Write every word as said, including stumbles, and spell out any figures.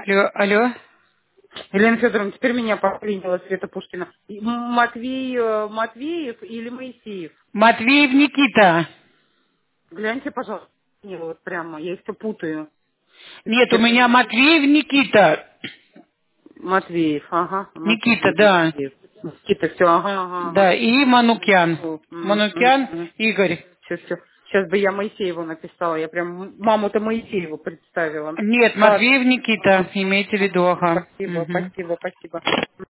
Алло, алло. Елена Федоровна, теперь меня поклинила Света Пушкина. И Матвей, э, Матвеев или Моисеев? Матвеев Никита. Гляньте, пожалуйста, мне вот прямо, я их все путаю. Нет, у меня Теперь Матвеев Никита. Матвеев, ага, Никита, Матвеев, да. Никита, все, ага, ага, ага. Да, и Манукян. Всё, м, м, Манукян м. Игорь. Все, все. Сейчас бы я Моисееву написала, я прям маму-то Моисееву представила. Нет, Ладно. Матвеев Никита, Ага, имейте в ага. виду, ага. Спасибо, Мгм. спасибо, спасибо.